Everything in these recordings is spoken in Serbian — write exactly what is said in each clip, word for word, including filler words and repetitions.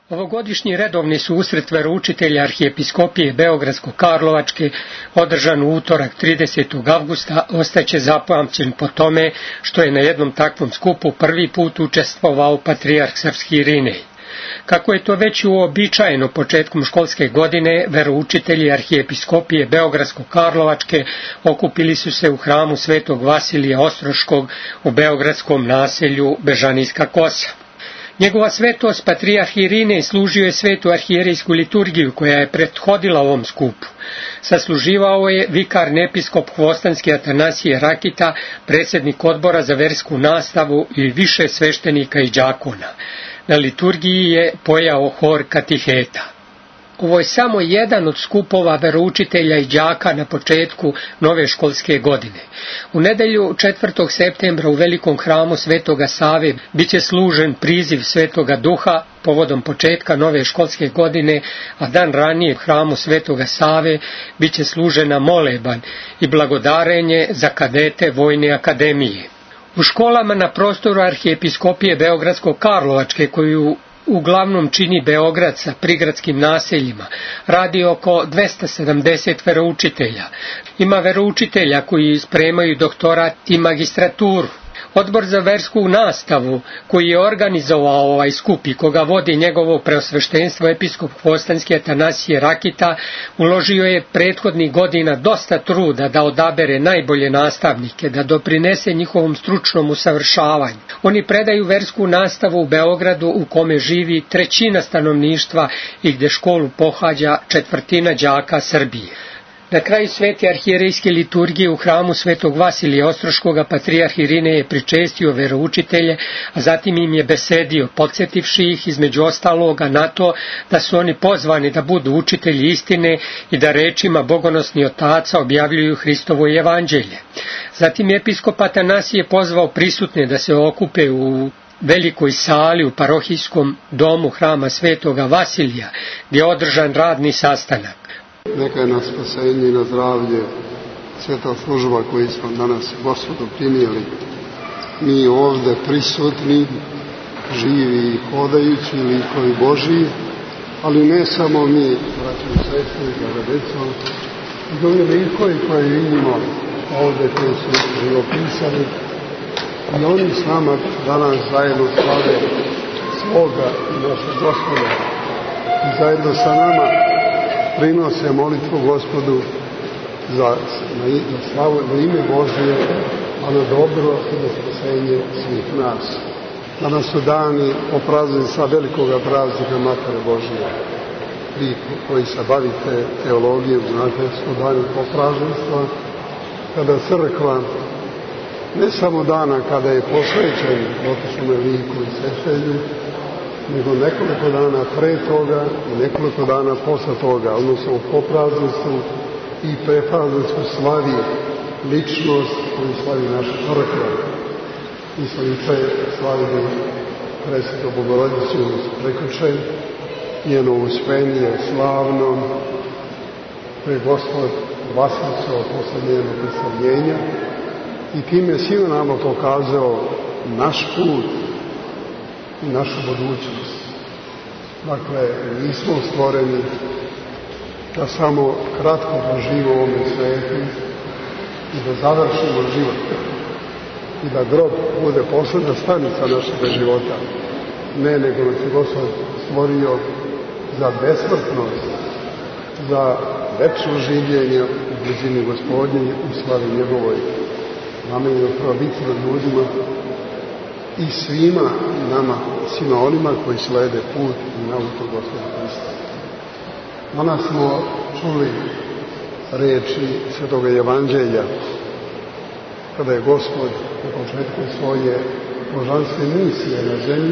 Ovogodišnji redovni susret veroučitelja Arhijepiskopije Beogradsko-Karlovačke, održan u utorak tridesetog avgusta, ostaće zapamćen po tome što je na jednom takvom skupu prvi put učestvovao patrijarh srpski Irinej. Kako je to već uobičajeno početkom školske godine, veroučitelji Arhijepiskopije Beogradsko-Karlovačke okupili su se u hramu Svetog Vasilija Ostroškog u beogradskom naselju Bežanijska Kosa. Njegova svetost patrijarh Irinej služio je svetu arhijerejsku liturgiju koja je prethodila ovom skupu. Sasluživao je vikarni episkop Hvostanski Atanasije Rakita, predsjednik odbora za versku nastavu i više sveštenika i đakona. Na liturgiji je pojao hor katiheta. Ovo je samo jedan od skupova veroučitelja i đaka na početku nove školske godine. U nedelju četvrtog septembra u velikom hramu Svetoga Save biće služen priziv Svetoga Duha povodom početka nove školske godine, a dan ranije u hramu Svetoga Save biće služena moleban i blagodarenje za kadete Vojne akademije. U školama na prostoru Arhijepiskopije Beogradsko-Karlovačke, koju uglavnom čini Beograd sa prigradskim naseljima, radi oko dvesta sedamdeset veroučitelja. Ima veroučitelja koji spremaju doktorat i magistraturu. Odbor za versku nastavu, koji je organizovao ovaj skup i koga vodi njegovo preosveštenstvo episkop Hvostanski Atanasije Rakita, uložio je prethodnih godina dosta truda da odabere najbolje nastavnike, da doprinese njihovom stručnom usavršavanju. Oni predaju versku nastavu u Beogradu, u kome živi trećina stanovništva i gde školu pohađa četvrtina đaka Srbije. Na kraju svete arhijerejske liturgije u hramu Svetog Vasilija Ostroškoga patrijarh Irinej je pričestio veroučitelje, a zatim im je besedio, podsjetivši ih između ostaloga na to da su oni pozvani da budu učitelji istine i da rečima bogonosnih otaca objavljuju Hristovo evanđelje. Zatim je episkop Atanasije pozvao prisutne da se okupe u velikoj sali u parohijskom domu hrama Svetoga Vasilija, gdje je održan radni sastanak. Neka je na spasenje i na zdravlje sveta služba koju smo danas Gospodu primijeli. Mi ovdje prisutni, živi i hodajući likovi Božiji, ali ne samo mi, braći i sestre, draga i ovi likovi koje vidimo ovdje koji su živopisani, i oni s nama danas zajedno slave svoga i našeg Gospoda i zajedno sa nama prinose molitvu Gospodu za, za slavu, na ime Božije, a na dobro i na spasenje svih nas. Danas su dani opraznica velikoga praznika Matere Božije. Vi koji se bavite teologijom, znate, su dani popražnjstva, kada crkva, ne samo dana kada je posvećen dotičnome liku i svečenju, nego nekoliko dana pre toga i nekoliko dana posle toga, odnosno u poprazništvu i preprazništvu slavi ličnost koju slavi naša crkva. Mi smo juče slavili Presvetu Bogorodicu prekjuče, njeno uspenje slavno, koje Gospod vasnicao posle njenog predstavljenja i time svima nama pokazao naš put i našu budućnost. Dakle, nismo stvoreni da samo kratko proživimo u ovome svijetu i da završimo život i da grob bude poslednja stanica našeg života. Ne, nego nas je Gospod stvorio za besmrtnost, za večno življenje u blizini Gospodnje u slavi njegovoj. Namenjeno probiti nad ljudima i svima nama, svima onima koji slede put i nauku Gospoda Hrista. Danas smo čuli reči Svetoga evanđelja, kada je Gospod na početku svoje božanstvene misije na zemlji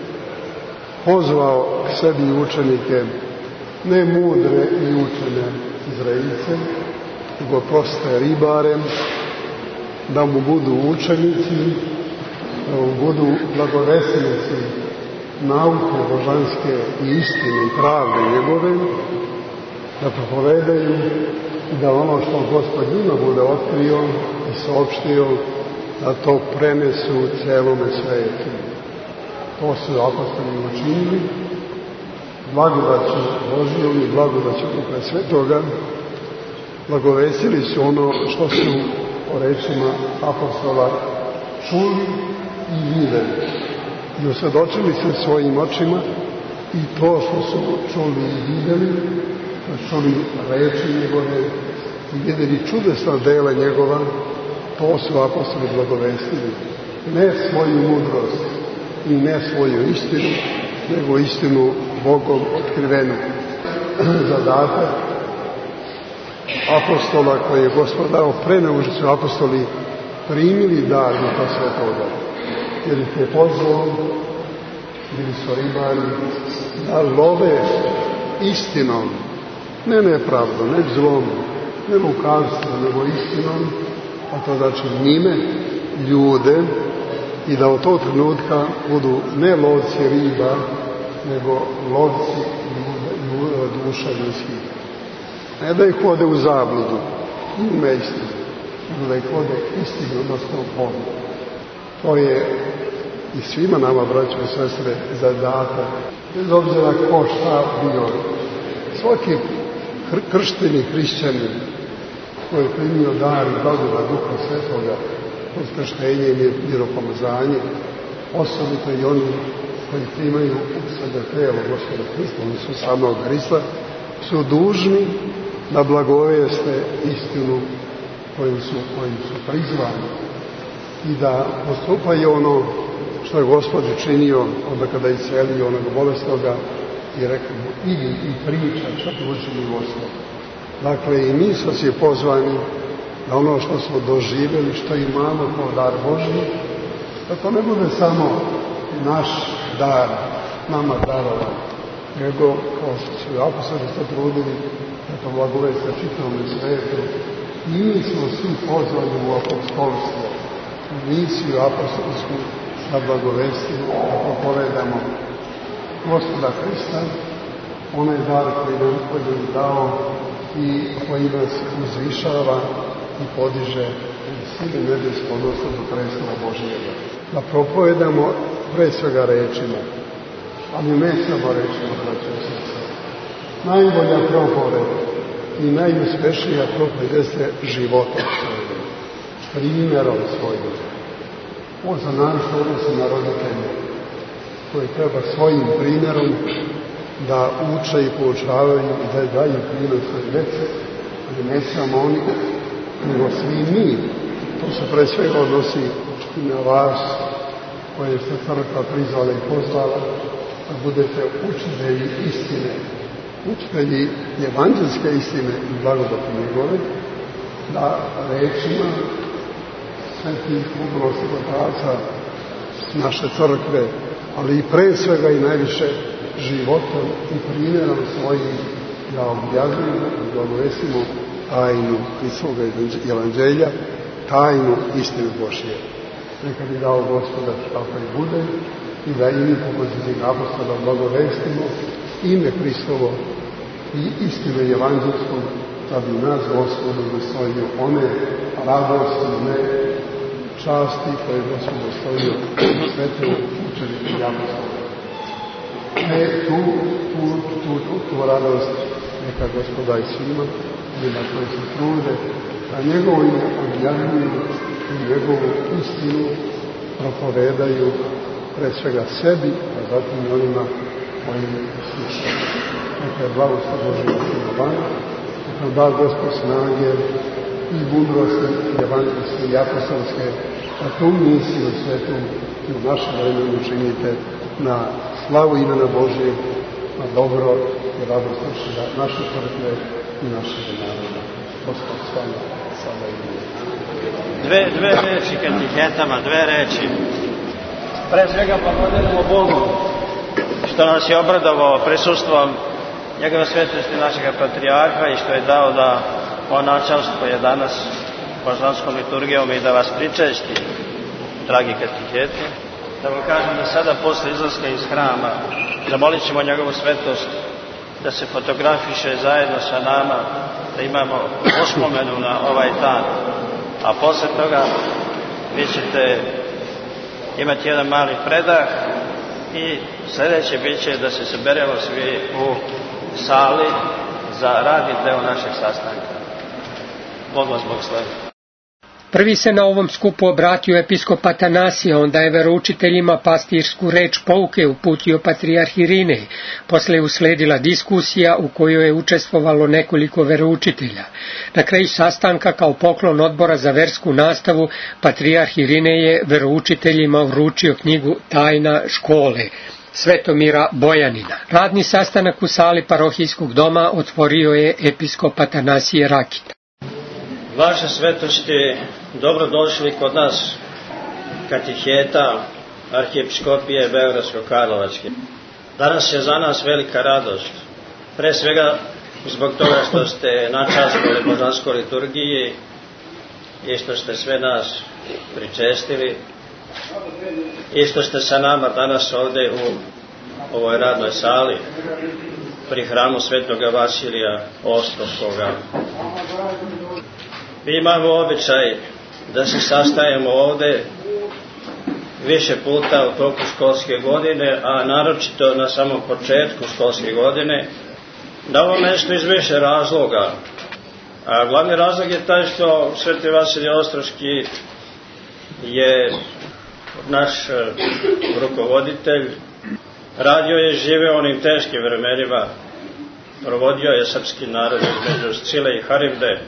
pozvao k sebi učenike, ne mudre i učene Izraelice, nego proste ribare, da mu budu učenici, da mu budu blagovesnici nauke božanske i istine i pravde njegove, da propovedaju i da ono što Gospod njima bude otkrio i saopštio, da to prenesu celome svetu. To su apostoli učinili blagodaću Božijom i blagodaću Duha Svetoga blagovestili su ono što su o rečima apostola čuli i videli. I osvjedočili se svojim očima i to što su čuli i videli, čuli reči njegove i videli čudesna dela njegova, to su apostoli blagovestili. Ne svoju mudrost i ne svoju istinu, nego istinu Bogom otkrivenu. Zadatak apostola koje je Gospod dao pre nego što su apostoli primili dar Duha Svetoga. Jer ih je pozvao, bili su ribari, da love istinom, ne nepravdom, ne zlom, ne lukavstvom, nego istinom, a to znači njime ljude i da od tog trenutka budu ne lovci riba, nego lovci ljude, duša ljudskih. Ne da ih vode u zabludu, ima istinu, nego da ih vode istinu, odnosno Bogu. To je i svima nama, braćo i sestre, zadatak, bez obzira ko šta bio. Svaki hr- kršteni hrišćanin koji je primio dar i blagodat Duha Svetoga kroz krštenje i miropomazanje, osobito i oni koji primaju u sebe telo Gospoda Hrista, oni su samog Hrista, su dužni da blagoveste istinu koju su, koju su prizvani i da postupaju ono što je Gospod činio onda kada je iscelio onog bolesnoga i rekao mu idi i priča što ti učini Gospod. Dakle, i mi smo svi pozvani da ono što smo doživjeli, što imamo kao dar Božji, da to ne bude samo naš dar, nama darovan, nego kao što su apostoli se trudili da to blagoveste čitavom svetu, mi smo svi pozvani u apostolstvo, u misiju apostolsku, da blagovestimo, da propovedamo Gospoda Hrista, onaj dar koji nam, koji nam dao i koji nas uzvišava i podiže sile nebesko, odnosno do prestola Božijega. Da propovedamo pre svega rečima, ali ne samo rečima, braćo i sestre. Najbolja propoved i najuspešnija propoved jeste životom svojim, primjerom svojim. Ovo za nas odnosi na roditelje, koji treba svojim primjerom da uče i poučavaju i da daju primjer svoje djece, ali ne samo oni, nego svi mi. To se pre svega odnosi i na vas, koje ste crkva prizvala i pozvala, da budete učitelji istine, učitelji evanđelske istine i blagodati njegove, da rečima svetih mudrosti otaca naše crkve, ali i pre svega i najviše životom i primjerom svojim da objavljujemo i blagovestimo tajnu Hristovoga evanđelja, tajnu istine Božje. Neka bi dao Gospoda tako i bude i da i mi pomoći apostola blagovestimo ime Hristovo i istinu evanđelskom, da bi nas Gospodu dostojio one radosti, ne časti koje je Gospod dostojio svete učenike i apostola. E, tu, tu, tu, tu, tu radost neka Gospoda i svima, njima koji se trude, da njegovo ime objavljuju i njegovu istinu propovedaju pre svega sebi, a zatim i onima koji slušaju. Neka je blagoslov Božja silovanja, neka da Gospod snage i mudrosti i evanđelske i apostolske, da tu misiju svetu i u našem vremenu učinite na slavu imena Božje, na dobro i radost naše crkve i našeg naroda. Gospod s vama, sada i mi. Dve, dve reči katehetama, dve reči. Pre svega blagodarimo Bogu što nas je obradovao prisustvom njegove svetosti našega patrijarha i što je dao da on načelstvo je danas božanskom liturgijom i da vas pričesti, dragi kateheti. Da vam kažem da sada posle izlaska iz hrama zamolit ćemo njegovu svetost da se fotografiše zajedno sa nama, da imamo uspomenu na ovaj dan. A posle toga vi ćete imati jedan mali predah i sljedeće bit će da se saberemo svi u sali za radni deo našeg sastanka. Bog vas blagoslovi. Prvi se na ovom skupu obratio episkop Atanasije, onda je veroučiteljima pastirsku reč pouke uputio patrijarh Irinej. Posle je usledila diskusija u kojoj je učestvovalo nekoliko veroučitelja. Na kraju sastanka kao poklon odbora za versku nastavu patrijarh Irinej je veroučiteljima uručio knjigu Tajna škole Svetomira Bojanina. Radni sastanak u sali parohijskog doma otvorio je episkop Atanasije Rakita. Vaše svetosti, dobrodošli kod nas katiheta arhijepiskopije Beogradsko-Karlovačke. Danas je za nas velika radost, pre svega zbog toga što ste načastvovali božanskoj liturgiji i što ste sve nas pričestili i što ste sa nama danas ovde u ovoj radnoj sali pri hramu Svetoga Vasilija Ostrovskoga. Mi imamo običaj da se sastajemo ovde više puta u toku školske godine, a naročito na samom početku školske godine. Na ovo mesto iz više razloga. A glavni razlog je taj što Sveti Vasilij Ostrovski je naš rukovoditelj, radio je, živeo onim teškim vremenima, provodio je srpski narod između Scile i Haribde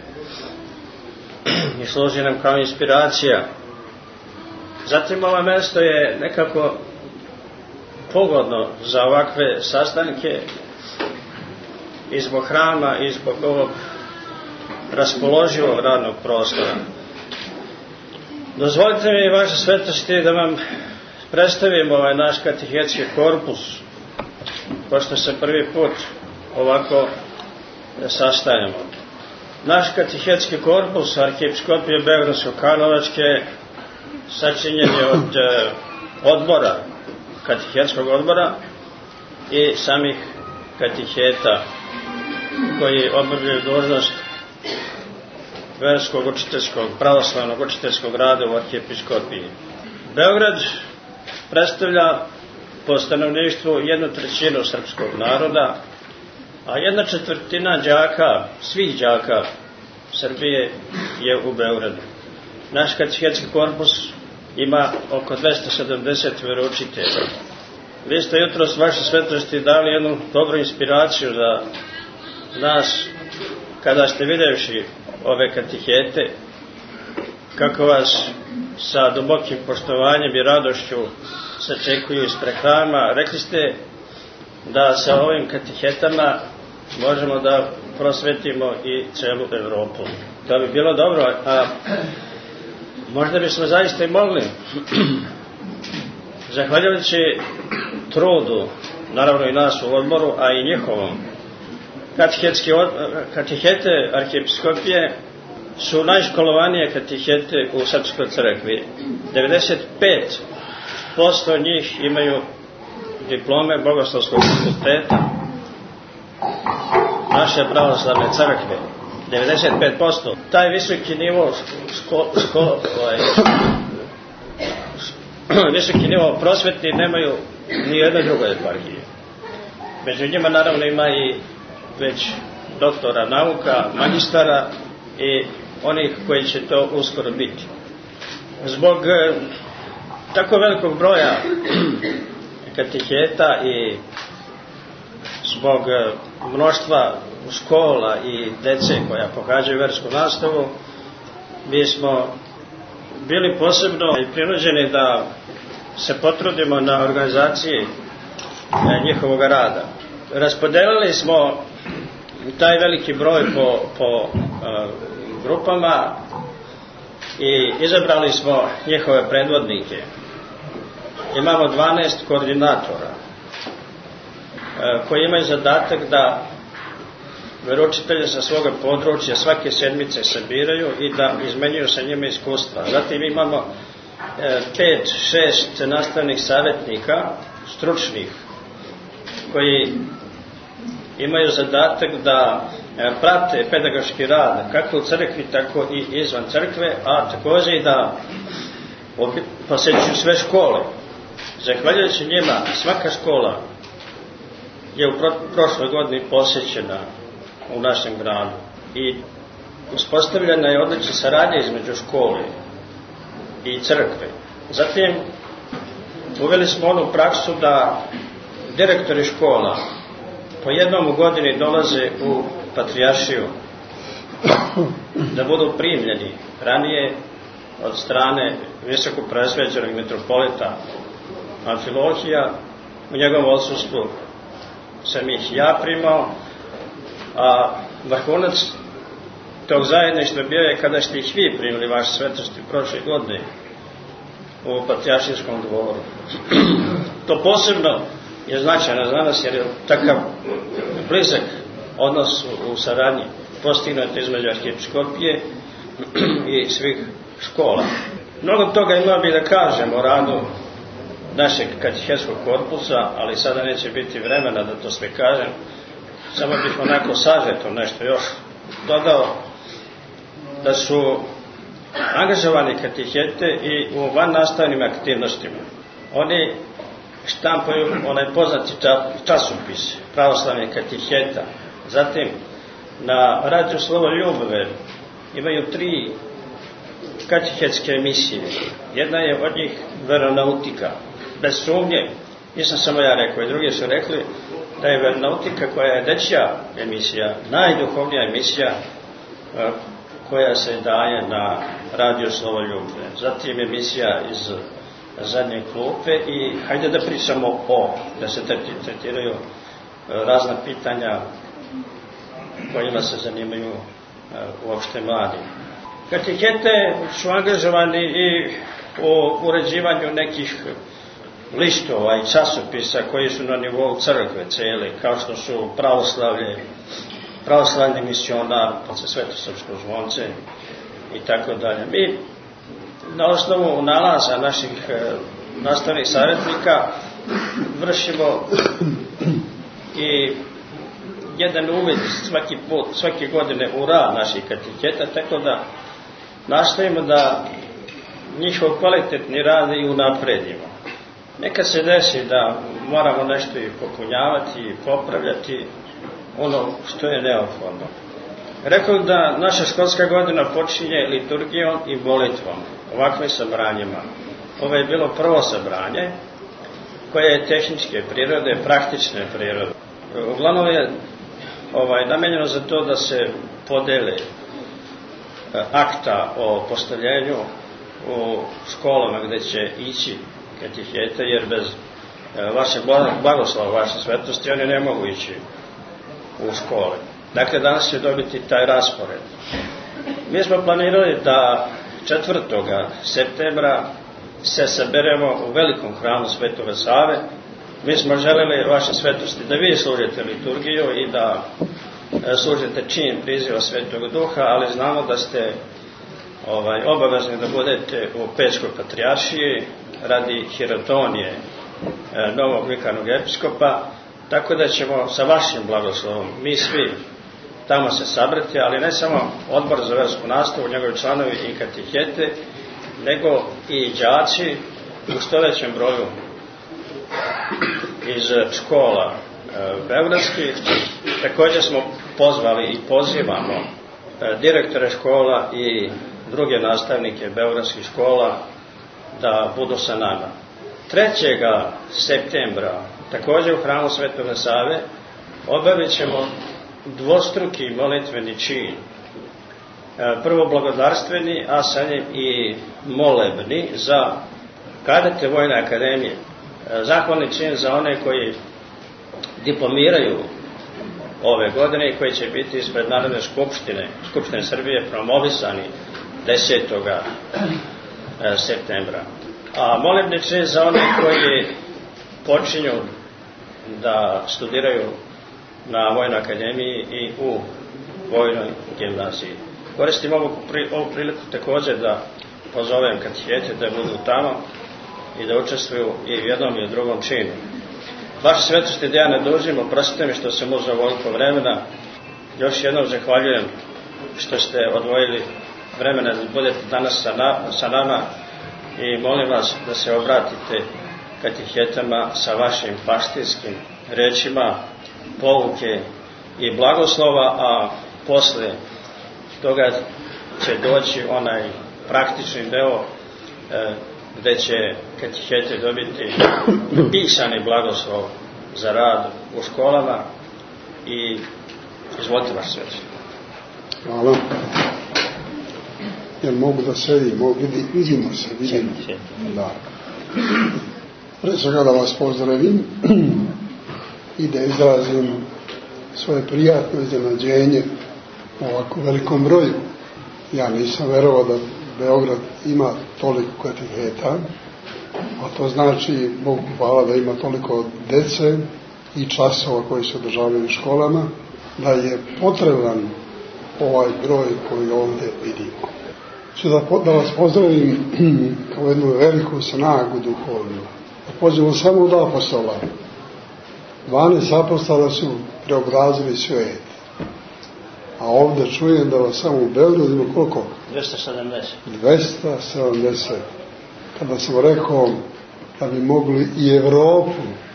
i služi nam kao inspiracija. Zatim ovo mesto je nekako pogodno za ovakve sastanke i zbog hrama i zbog ovog raspoloživog radnog prostora. Dozvolite mi, vaše svetosti, da vam predstavim ovaj naš katehetski korpus, pošto se prvi put ovako sastajemo. Naš katehetski korpus arhijepiskopije Beogradsko-Karlovačke sačinjen je od odbora, katehetskog odbora i samih kateheta koji obavljaju dužnost verskog učiteljskog, pravoslavnog učiteljskog rada u arhijepiskopiji. Beograd predstavlja po stanovništvu jednu trećinu srpskog naroda, a jedna četvrtina đaka, svih đaka Srbije je u Beogradu. Naš katehetski korpus ima oko dvesta sedamdeset veroučitelja. Vi ste jutros, vaše svetosti, dali jednu dobru inspiraciju za nas kada ste videvši ove katehete, kako vas sa dubokim poštovanjem i radošću sačekuju ispred hrama. Rekli ste da sa ovim katehetama možemo da prosvetimo i celu Evropu. To bi bilo dobro, a možda bismo zaista i mogli, zahvaljujući trudu, naravno i nas u odboru, a i njihovom. Katehete arhijepiskopije su najškolovanije katehete u Srpskoj crkvi. devedeset pet posto njih imaju diplome Bogoslovskog fakulteta naše pravoslavne crkve. devedeset pet posto. Taj visoki nivo ško, ško, ovaj, visoki nivo prosvetni nemaju ni jedne druge eparhije. Među njima naravno ima i već doktora nauka, magistara i onih koji će to uskoro biti. Zbog e, tako velikog broja kateheta i zbog e, mnoštva škola i dece koja pohađaju versku nastavu, mi smo bili posebno prinuđeni da se potrudimo na organizaciji e, njihovog rada. Raspodelili smo taj veliki broj po, po uh, grupama i izabrali smo njihove predvodnike. Imamo dvanaest koordinatora uh, koji imaju zadatak da veroučitelje sa svoga područja svake sedmice sabiraju i da izmenjuju sa njima iskustva. Zatim imamo uh, pet, šest nastavnih savjetnika, stručnih, koji imaju zadatak da prate pedagoški rad kako u crkvi, tako i izvan crkve, a također i da posjećuju sve škole Zahvaljujući njima, svaka škola je u prošloj godini posjećena u našem gradu i uspostavljena je odlična saradnja između škole i crkve. Zatim, uveli smo onu praksu da direktori škola po jednom u godini dolaze u patrijaršiju da budu primljeni ranije od strane visokopreosvećenog mitropolita Amfilohija. U njegovom odsustvu sam ih ja primao, a vrhunac tog zajedništva bio je kada ste ih vi primili, vaše svetosti, prošle godine u patrijaršijskom dvoru. To posebno je značajno za nas jer je takav blizak odnos u saradnji postignut između arhijepiskopije i svih škola. Mnogo toga imao bi da kažem o radu našeg katehetskog korpusa, ali sada neće biti vremena da to sve kažem. Samo bih onako sažeto nešto još dodao, da su angažovani katehete i u vannastavnim aktivnostima. Oni štampaju onaj poznati časopis pravoslavnih kateheta. Zatim na radiju Slovoljubove imaju tri katehetske emisije. Jedna je od njih veronautika. Bez sumnje, nisam samo ja rekao, i drugi su rekli da je veronautika, koja je dečja emisija, najduhovnija emisija koja se daje na radiju Slovoljubove. Zatim emisija iz zadnje klupe i hajde da pričamo o, da se tretiraju razna pitanja kojima se zanimaju uopšte mladi. Katehete su angažovani i u uređivanju nekih listova i časopisa koji su na nivou crkve cele, kao što su pravoslavlje, pravoslavni misionar, posle Svetosrpsko zvonce i tako dalje. Mi na osnovu nalaza naših nastavnih savjetnika vršimo i jedan uvid svaki put, svake godine u rad naših kateheta, tako da nastavimo da njihov kvalitetni rad i unapredimo. Nekad se desi da moramo nešto i popunjavati i popravljati ono što je neophodno. Rekao da naša školska godina počinje liturgijom i molitvom, ovakvim sabranjima. Ovo je bilo prvo sabranje koje je tehničke prirode, praktične prirode. Uglavnom je ovaj, namenjeno za to da se podele akta o postavljenju u školama gde će ići katehete, jer bez vašeg blagoslova, vaše svetosti, oni ne mogu ići u škole. Dakle, danas će dobiti taj raspored. Mi smo planirali da četvrtog septembra se saberemo u velikom hramu Svetoga Save. Mi smo želeli, vaše svetosti, da vi služite liturgiju i da služite čin priziva Svetog Duha, ali znamo da ste ovaj, obavezni da budete u Pećkoj patrijaršiji radi hirotonije novog vikarnog episkopa, tako da ćemo sa vašim blagoslovom mi svi tamo se sabrati, ali ne samo odbor za versku nastavu, njegovi članovi i katehete, nego i đaci u što većem broju iz škola beogradskih. Također smo pozvali i pozivamo direktore škola i druge nastavnike beogradskih škola da budu sa nama. trećeg septembra također u hramu Svetoga Save obavit ćemo dvostruki molitveni čin. Prvo blagodarstveni, a sa njim i molebni za kadete Vojne akademije. Zahvalni čin za one koji diplomiraju ove godine i koji će biti ispred Narodne skupštine, Skupštine Srbije, promovisani desetog septembra. A molebni čin za one koji počinju da studiraju na Vojnoj akademiji i u Vojnoj gimnaziji. Koristim ovu, ovu priliku također da pozovem katehete da budu tamo i da učestvuju i u jednom i u drugom činu. Vaše svetosti, da ja ne dužim, oprostite mi što sam uzeo ovoliko vremena. Još jednom zahvaljujem što ste odvojili vremena da budete danas sa, na, sa nama i molim vas da se obratite katehetama sa vašim pastirskim rečima, pouke i blagoslova, a posle toga će doći onaj praktični deo e, gde će katehete dobiti pisani blagoslov za rad u školama i izvolite vaš sveće. Hvala. Jel mogu da sedim? Mogu, vidimo se, vidimo. Da. Pre svega da vas pozdravim i da izrazim svoje prijatno iznenađenje u ovako velikom broju. Ja nisam verovao da Beograd ima toliko kateheta, a to znači, Bogu hvala, da ima toliko dece i časova koji se održavaju u školama, da je potreban ovaj broj koji ovdje vidimo. Ću da, da vas pozdravim kao jednu veliku snagu duhovnu. Da pođemo samo od apostola. dvanaest apostola su preobrazili svijet. A ovdje čujem da vas samo u Beogradu ima koliko? dvesta sedamdeset. dvesta sedamdeset. Kada sam rekao da bi mogli i Evropu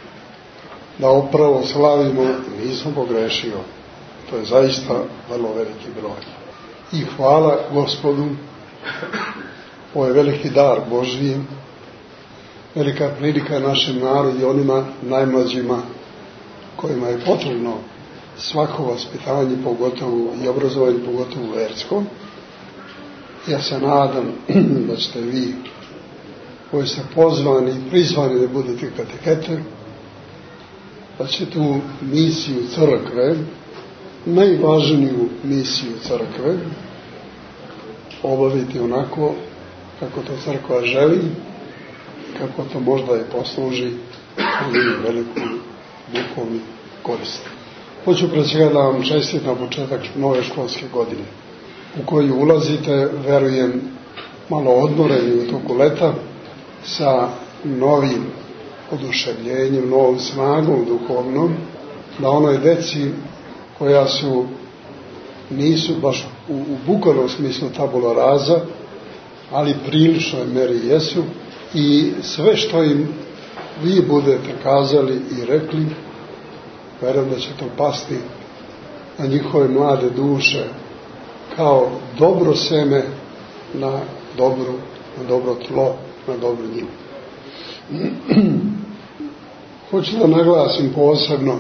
da upravo slavimo, nisam pogrešio. To je zaista vrlo veliki broj. I hvala Gospodu, ovo je veliki dar Božji, velika prilika našem narodu i onima najmlađima kojima je potrebno svako vaspitanje, pogotovo i obrazovanje, pogotovo versko. Ja se nadam da ćete vi, koji ste pozvani i prizvani da budete katehete, da ćete tu misiju crkve, najvažniju misiju crkve, obaviti onako kako to crkva želi, kako to možda i posluži u veliku duhovnu korist. Hoću pre svega da vam čestitam na početak nove školske godine, u koju ulazite, verujem, malo odmoreni u toku leta, sa novim oduševljenjem, novom snagom duhovnom, da onoj deci koja su, nisu baš u, u bukvalnom smislu tabula rasa, ali priličnoj meri jesu, i sve što im vi budete kazali i rekli, verujem da će to pasti na njihove mlade duše kao dobro seme na dobru, na dobro tlo, na dobru njivu. Hoću da naglasim posebno,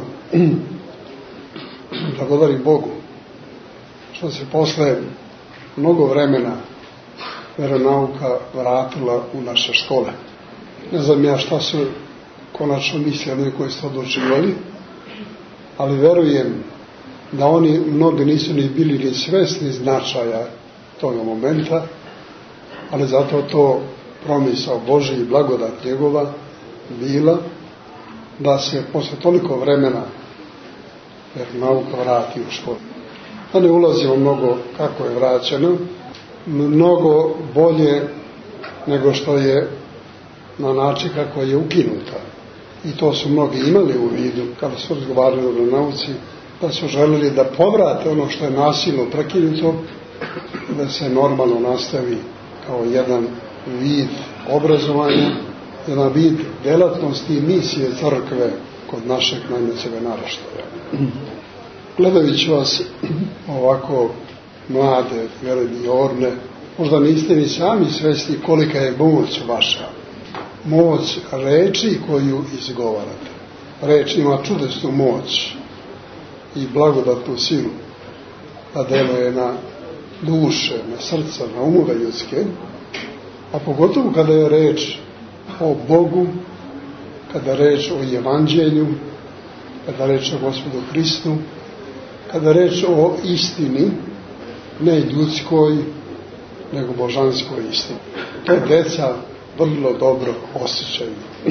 blagodarim Bogu, što se posle mnogo vremena veronauka vratila u naše škole. Ne znam ja šta su konačno mislili koji su odlučivali, ali verujem da oni mnogi nisu ni bili ni svesni značaja toga momenta, ali zato to promisao Božji i blagodat njegova bila da se posle toliko vremena veronauka vrati u školu. Da ne ulazimo mnogo kako je vraćeno, mnogo bolje nego što je na način kako je ukinuta. I to su mnogi imali u vidu kada su razgovarali o veronauci, da su želeli da povrate ono što je nasilno prekinuto, da se normalno nastavi kao jedan vid obrazovanja, jedan vid delatnosti i misije crkve kod našeg najmlađeg naraštaja. Gledajući vas ovako mlade, vjerojatno i orne, možda niste ni sami svesni kolika je moć vaša. Moć reči koju izgovarate. Reč ima čudesnu moć i blagodatnu silu, da deluje na duše, na srca, na umove ljudske, a pogotovo kada je reč o Bogu, kada je reč o evanđelju, kada je reč o Gospodu Hristu, kada je reč o istini, ne ljudskoj, nego božanskoj istini. To deca vrlo dobro osjećaju.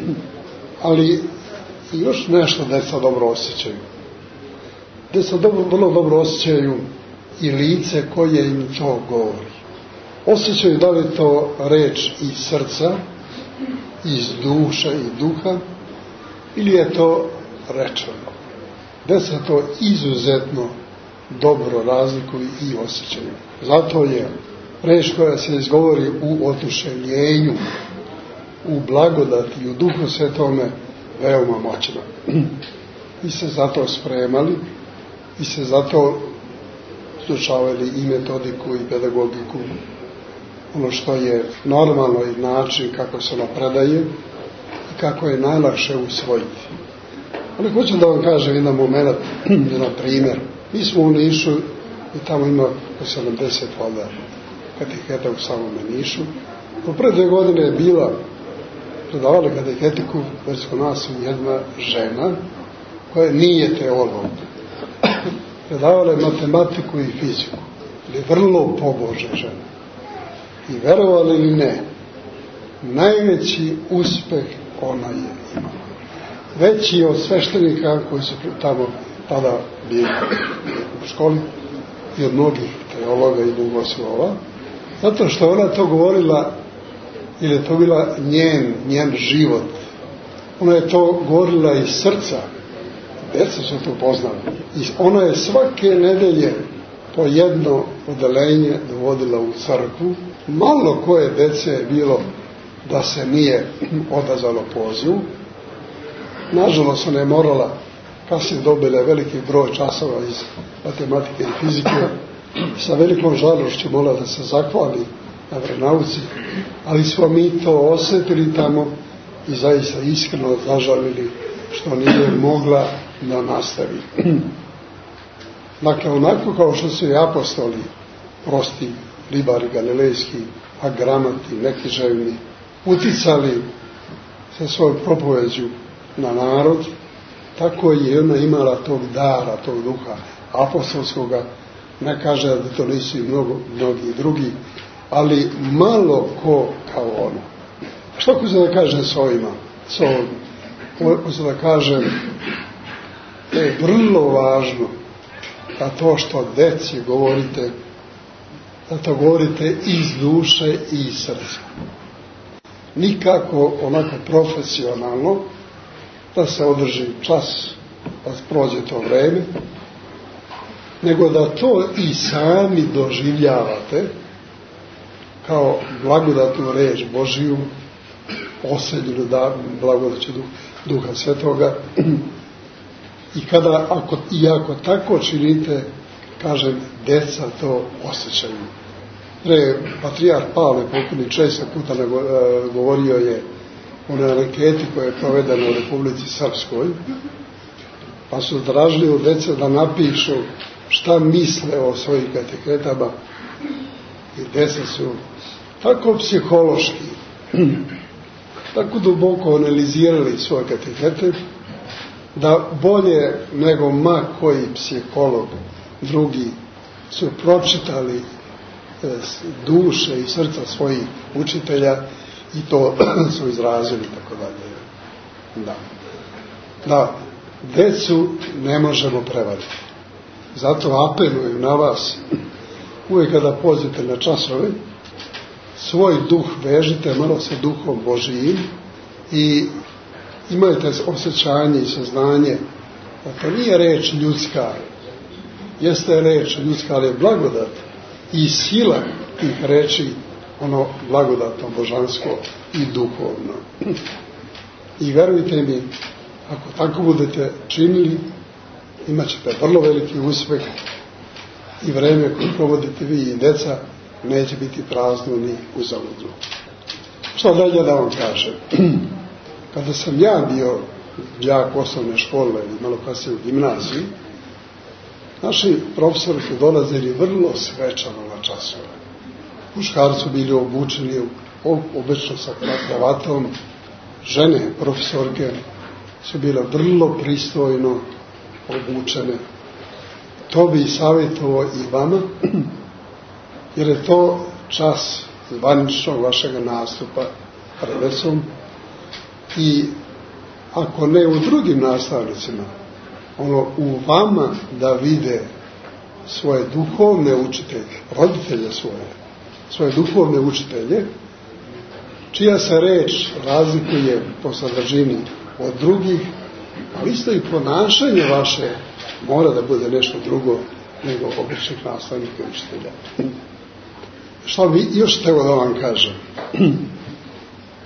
Ali još nešto deca dobro osjećaju. Deca dobro, vrlo dobro osjećaju i lice koje im to govori. Osjećaju da li to reč iz srca, iz duša i duha, ili je to rečeno. Deca to izuzetno dobro razlikuju i osjećaju. Zato je reč koja se izgovori u oduševljenju, u blagodati i u Duhu Svetome veoma moćna. I se zato spremali, i se zato izučavali i metodiku i pedagogiku, ono što je normalno i način kako se ona predaje i kako je najlakše usvojiti. Ali hoću da vam kažem jedan moment, jedan primjer. Mi smo u Nišu i tamo ima oko sedamdeset valjda kateheta u samome Nišu. Po pre dve godine je bila predavala katehetiku versko nasu jedna žena koja nije teolog. Predavala je matematiku i fiziku. Ali vrlo pobožna žena. I verovali ili ne, najveći uspeh ona je imala. Veći od sveštenika koji su tamo tada bili u školi i od mnogih teologa i bogoslova, zato što ona to govorila, ili je to bila njen, njen život. Ona je to govorila iz srca. Deca su to poznali. I ona je svake nedelje po jedno odelenje dovodila u crkvu. Malo koje dece je bilo da se nije odazvalo pozivu. Nažalost, ona je morala, kasnije dobila veliki broj časova iz matematike i fizike. Sa velikom žalošću morala da se zahvali na vrenauci, ali smo mi to osjetili tamo i zaista iskreno zažalili što nije mogla da nastavi. Dakle, onako kao što su i apostoli, prosti ribari galilejski, agramati, neknjiževni, uticali sa svojom propoveđu na narod, tako je ona imala tog dara, tog duha apostolskoga. Ne kaže da to nisu i mnogo, mnogi drugi, ali malo ko kao ono. Što ko se da kažem s ovima? S ovim? Ko se da kažem, je vrlo važno da to što deci govorite, da to govorite iz duše i iz srca. Nikako onako profesionalno, da se održi čas, da prođe to vreme, nego da to i sami doživljavate kao blagodatnu reč Božiju, posljednju da blagodaću Duha Svetoga. I kada, ako, i ako tako činite, kažem, deca to osjećaju. Pre, patrijarh Pavle pokojni često puta govorio je o anketi koja je provedena u Republici Srpskoj, pa su tražili od dece da napišu šta misle o svojim katehetama, i deca su tako psihološki, tako duboko analizirali svoje katehete, da bolje nego ma koji psiholog drugi su pročitali duše i srca svojih učitelja i to su izrazili tako dalje. Da. Da, decu ne možemo prevariti. Zato apelujem na vas, uvijek kada pođete na časove, svoj duh vežite malo sa Duhom Božijim i imajte osjećanje i saznanje da to nije reč ljudska, jeste reč ljudska, ali je blagodat i sila tih reči, ono blagodatno, božansko i duhovno. I verujte mi, ako tako budete činili, imat ćete vrlo veliki uspeh i vreme koje provodite vi i deca neće biti prazno ni uzaludno. Što dalje da vam kažem? Kada sam ja bio đak osnovne škole i malo kasnije u gimnaziji, naši profesori su dolazili vrlo svečano na časove. Muškarci bili obučeni obično sa kravatom, žene profesorke su bile vrlo pristojno obučene. To bi savjetovao i vama, jer je to čas zvaničnog vašega nastupa prevesom i ako ne u drugim nastavnicima, ono u vama da vide svoje duhovne učitelje, roditelje svoje, svoje duhovne učitelje, čija se reč razlikuje po sadržini od drugih, ali isto i ponašanje vaše mora da bude nešto drugo nego običnih nastavnika i učitelja. Što bi još hteo da vam kažem?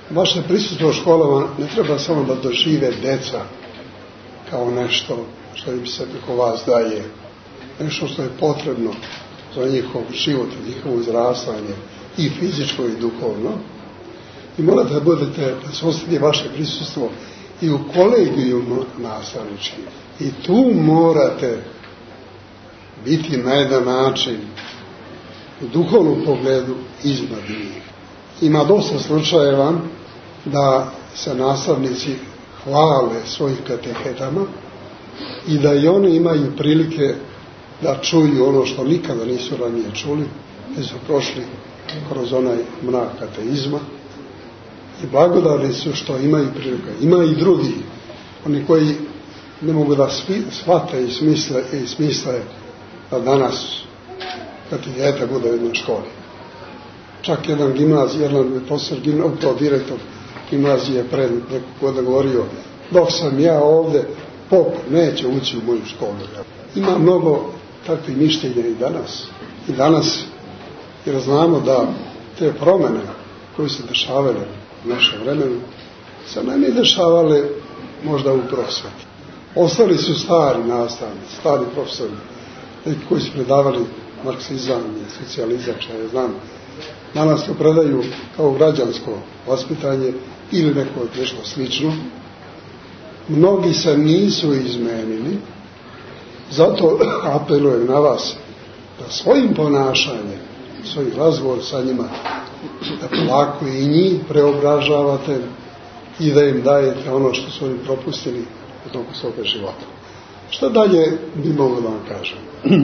vaše prisustvo u školama ne treba samo da dožive deca kao nešto što im se preko vas daje, nešto što je potrebno za njihov život, njihovo izrastanje i fizičko i duhovno. I morate da budete, da se ostane vaše prisustvo i u kolegijumu nastavnički. I tu morate biti na jedan način u duhovnom pogledu iznad njih. Ima dosta slučajeva da se nastavnici hvale svojim katehetama i da i oni imaju prilike da čuju ono što nikada nisu ranije čuli, jer su prošli kroz onaj mrak ateizma i blagodarni su što imaju prilike. Ima i drugi, oni koji ne mogu da shvate i smisle, i smisle da danas kateheta bude u jednoj školi. Čak jedan gimnazij, jedan profesor, upravo direktor gimnazije pred nekog koda govorio, dok sam ja ovde, pop neće ući u moju školu. Ima mnogo takvih mišljenja i danas. I danas, jer znamo da te promene koje se dešavale u našem vremenu, se ne dešavale možda u prosveti. Ostali su stari nastavnici, stari profesori, neki koji su predavali marksizam i socijalizam, što je znam. Danas to predaju kao građansko vaspitanje ili neko nešto slično. Mnogi se nisu izmenili, zato apelujem na vas da svojim ponašanjem, svojim razgovor sa njima, da polako i njih preobražavate i da im dajete ono što su oni propustili u toku svoga života. Što dalje bi moglo da vam kažem?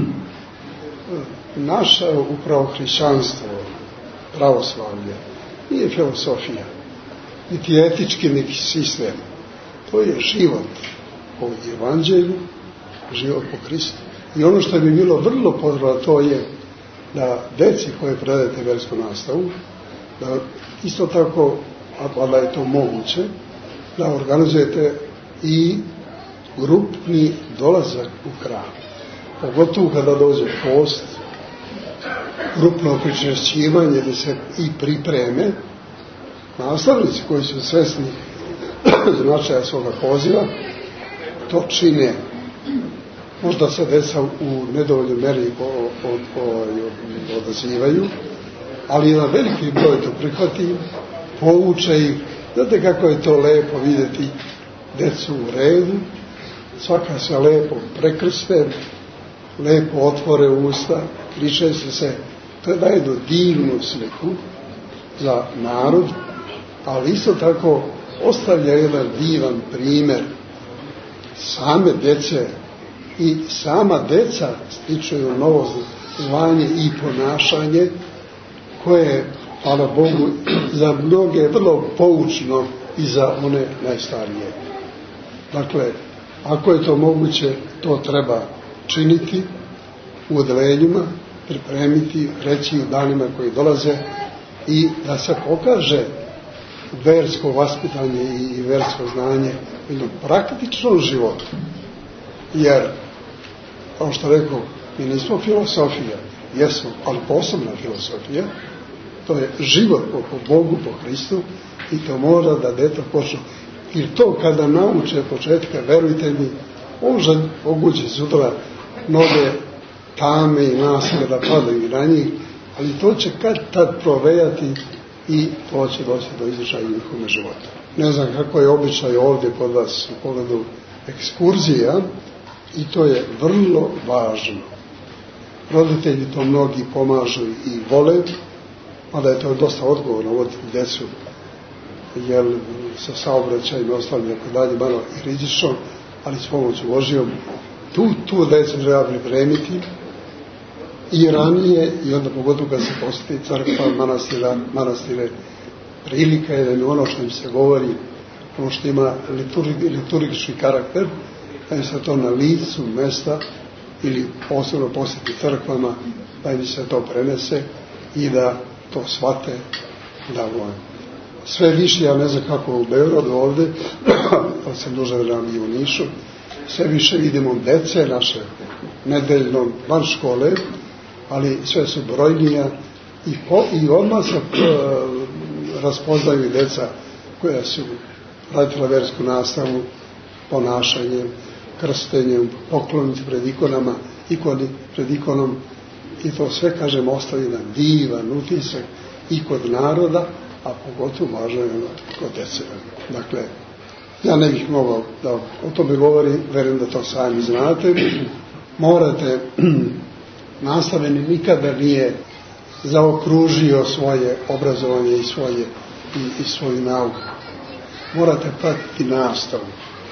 Naše upravo hrišćanstvo, pravoslavlje, nije filosofija, niti etički, niti sistem. To je život po evanđelju, život po Hristu. I ono što bi bilo vrlo potrebno, to je da deci koje predajete versku nastavu, da isto tako, ako da je to moguće, da organizujete i grupni dolazak u hram. Pogotovo kada dođe post, grupno pričešćivanje, da se i pripreme nastavnici koji su svesni značaja svoga poziva, to čine. Možda se deca u nedovoljnoj meri odazivaju, ali jedan veliki broj to prihvati, pouče ih. Znate kako je to lepo vidjeti decu u redu, svaka se lepo prekrste, lepo otvore usta, kriče se se, to daje jednu divnu sliku za narod, ali isto tako ostavlja jedan divan primjer same djece i sama deca stičuju novo zvanje i ponašanje koje je, hvala Bogu, za mnoge vrlo poučno i za one najstarije. Dakle, ako je to moguće, to treba činiti u odeljenjima, pripremiti, reći u danima koji dolaze i da se pokaže versko vaspitanje i versko znanje u jednom praktičnom životu. Jer, kao što rekao, mi nismo filosofija, jesmo, ali posebna filosofija, to je život po Bogu, po Hristu i to mora da deta počne. Jer to kada nauče početka, verujte mi, može moguće sutra mnoge tame i nasilje da padaju na njih, ali to će kad tad provejati i to će doći do izražaja njihove života. Ne znam kako je običaj ovdje kod vas u pogledu ekskurzija i to je vrlo važno. Roditelji to mnogi pomažu i vole, mada je to dosta odgovorno voditi djecu, jer sa saobraćajima ostalim jako dalje malo i rizično, ali s pomoću Božijom tu, tu djecu treba pripremiti i ranije i onda pogotovo kad se posjeti crkva, manastira, manastire, prilika je da ono što im se govori, ono što ima liturgi, liturgički karakter, da im se to na licu mesta ili posebno posjeti crkvama, da im se to prenese i da to shvate da voje. Sve više, ja ne znam kako u Beogradu ovdje, pa sam duže vremena i u Nišu, sve više vidimo dece naše nedeljnom van škole, ali sve su brojnija i, po, i odmah se uh, raspoznaju djeca koja su pratila versku nastavu ponašanjem, krstenjem, poklonici pred ikonama, ikoni pred ikonom, i to sve, kažem, ostavi na divan utisak i kod naroda, a pogotovo važno je kod dece. Dakle, ja ne bih mogao da o tome govorim, verujem da to sami znate. Morate, nastaveni nikada nije zaokružio svoje obrazovanje i, svoje, i, i svoju nauku. Morate pratiti nastavu.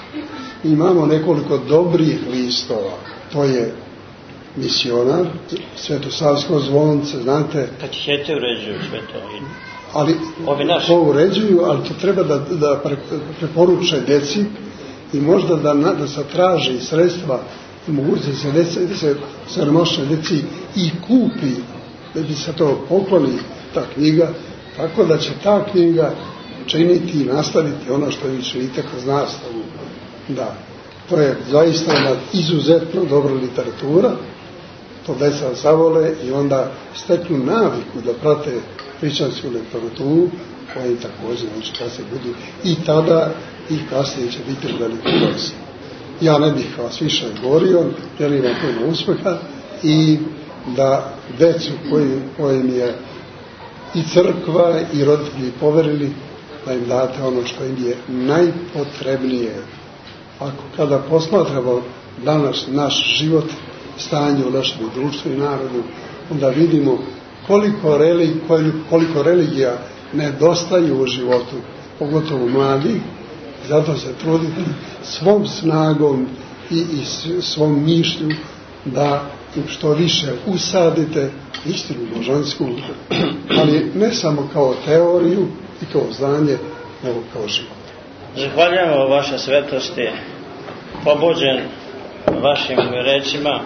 Imamo nekoliko dobrih listova, to je Misionar, Svetosavsko zvonce, znate. Katihete uređuju sve to. Ali to uređuju, ali to treba da, da pre, preporuče deci i možda da, da se traži sredstva i mogućnosti se deci, da se siromašnoj deci i kupi, da bi se to pokloni ta knjiga, tako da će ta knjiga činiti i nastaviti ono što vi činite kroz nastavu. Da, to je zaista jedna izuzetno dobra literatura, to deca zavole i onda steknu naviku da prate hrišćansku literaturu, koja im također znači kad se budu i tada i kasnije će biti veliki korist. Ja ne bih vas više govorio, želim vam puno uspjeha i da decu koji, kojim je i crkva i roditelji poverili, da im date ono što im je najpotrebnije. Ako kada posmatramo danas naš život, stanje u našem društvu i narodu, onda vidimo koliko, religi, koliko religija nedostaje u životu, pogotovo mladih. Zato se trudite svom snagom i, i svom mišlju da što više usadite istinu božansku, ali ne samo kao teoriju i kao znanje, nego kao život. Zahvaljujemo vaša svetosti, pobuđen vašim rečima.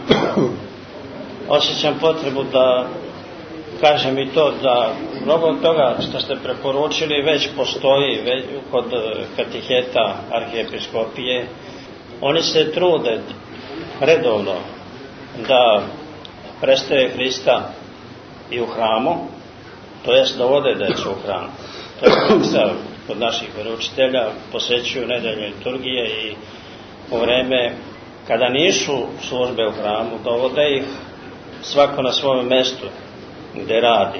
Osjećam potrebu da kažem i to da mnogo od toga što ste preporučili već postoji već kod katiheta arhijepiskopije. Oni se trude redovno da predstave Hrista i u hramu, to jest da vode decu u hram. To je praksa kod naših veroučitelja, posećuju nedeljne liturgije i u vreme kada nisu službe u hramu, dovode ih svako na svom mjestu gdje radi.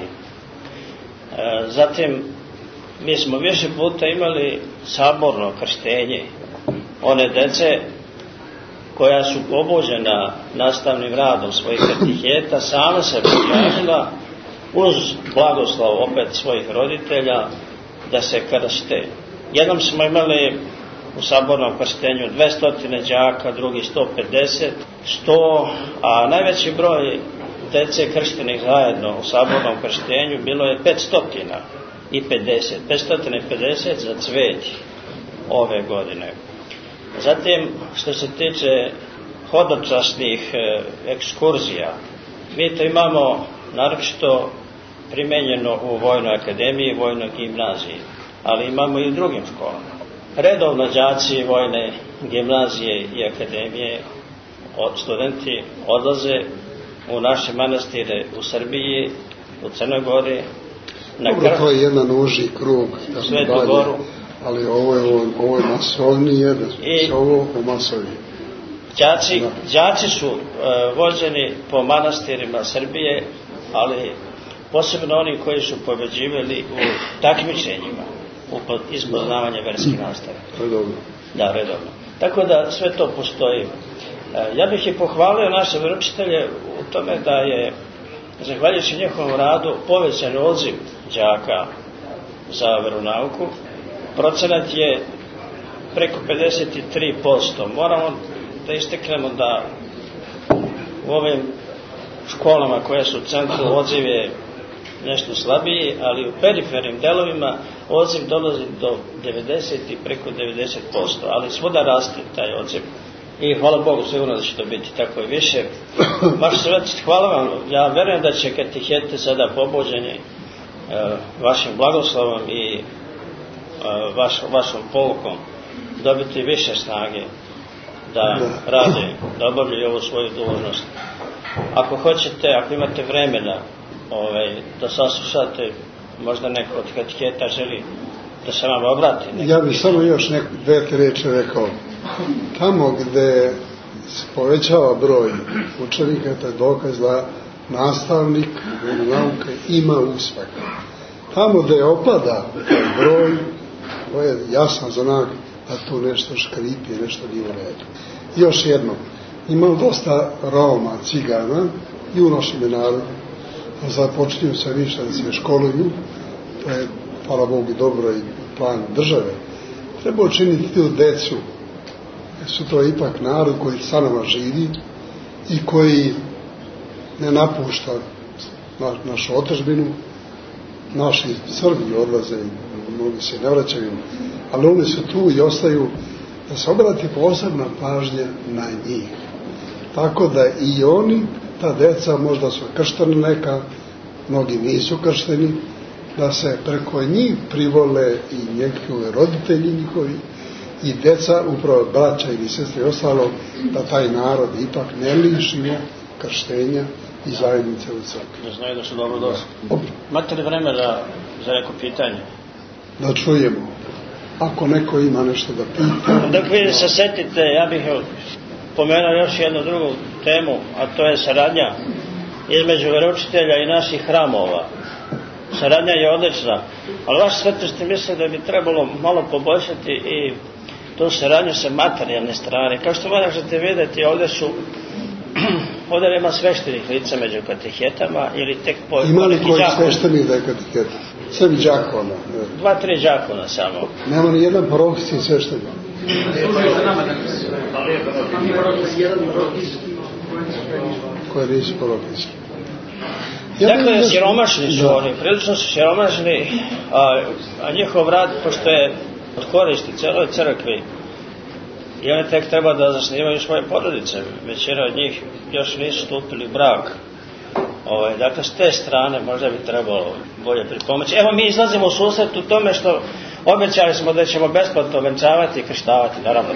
E, zatim, mi smo više puta imali saborno krštenje one dece koja su pobuđena nastavnim radom svojih katiheta, sama se prijavila uz blagoslov opet svojih roditelja da se krste. Jednom smo imali u sabornom krštenju dvesta đaka, drugi sto pedeset, sto, a najveći broj dece krštenih zajedno u sabornom krštenju bilo je petsto pedeset. petsto pedeset za cvet ove godine. Zatim, što se tiče hodočasnih e, ekskurzija, mi to imamo naročito primenjeno u Vojnoj akademiji i Vojnoj gimnaziji, ali imamo i u drugim školama. Redovno đaci Vojne gimnazije i akademije, studenti odlaze u naše manastire u Srbiji, u Crnoj Gori, na Dobro, to je jedan uži krug, Svetu Goru, ali ovo je, ovo je masovnije, da i ovo u masovi. Đaci, đaci su uh, vođeni po manastirima Srbije, ali posebno oni koji su pobeđivali u takmičenjima u ispoznavanje verske nastave. Redovno. Da, redovno. Tako da sve to postoji. Uh, ja bih i pohvalio naše veroučitelje u tome da je, zahvaljujući njihovom radu, povećan odziv đaka za veronauku. Procenat je preko pedeset tri posto. Moramo da isteknemo da u ovim školama koje su u centru odziv je nešto slabiji, ali u perifernim delovima odziv dolazi do devedeset i preko devedeset posto, ali svuda raste taj odziv. I hvala Bogu, sigurno da će to biti tako i više. Vaš svet, hvala vam. Ja verujem da će katihete sada pobuđeni e, vašim blagoslovom i e, vaš, vašom poukom dobiti više snage da rade, da obavljaju ovu svoju dužnost. Ako hoćete, ako imate vremena ovaj, da saslušate, možda neko od katiheta želi da se vam obrati. Ja bih samo još nek, dve te reči rekao. Tamo gde se povećava broj učenika, to je dokaz da nastavnik nauke ima uspeha. Tamo gde opada taj broj, to je jasan znak da tu nešto škripi, nešto nije u redu. Još jedno, imamo dosta Roma, Cigana i u našem narodu, a započinju se više da se školuju, to je, hvala Bogu, dobro i plan države. Treba učiniti tu decu, jer su to ipak narod koji sa nama živi i koji ne napušta na, našu otadžbinu. Naši Srbi odlaze, mnogi se ne vraćaju, ali oni su tu i ostaju, da se obrati posebna pažnja na njih. Tako da i oni, ta deca, možda su kršteni neka, mnogi nisu kršteni, da se preko njih privole i njihovi roditelji njihovi i deca, upravo braća ili sestre i ostalo, da taj narod ipak ne lišimo krštenja i zajednice u crkvi. Da znaju da su dobro došli. Imate li vremena za neko pitanje? Da čujemo. Ako neko ima nešto da pita. Dok vi se setite, ja bih pomenuo još jednu drugu temu, a to je saradnja između veroučitelja i naših hramova. Saradnja je odlična, ali vaš svetosti misle da bi trebalo malo poboljšati i tu saradnju sa materijalne strane. Kao što možete vidjeti, ovdje su ovdje nema sveštenih lica među katehetama ili tek po... Ima li koji sveštenih da je kateheta? Sem đakona. Dva, tri đakona samo. Nema ni jedan parohijski sveštenik. Koji nisu parohijski. Dakle, siromašni su oni, prilično su siromašni, a, a njihov rad, pošto je od koristi celoj crkvi, i oni tek treba da zasnivaju svoje porodice. Većina od njih još nisu stupili u brak. Ove, dakle, s te strane možda bi trebalo bolje pripomoći. Evo, mi izlazimo u susret u tome što obećali smo da ćemo besplatno venčavati i krštavati, naravno.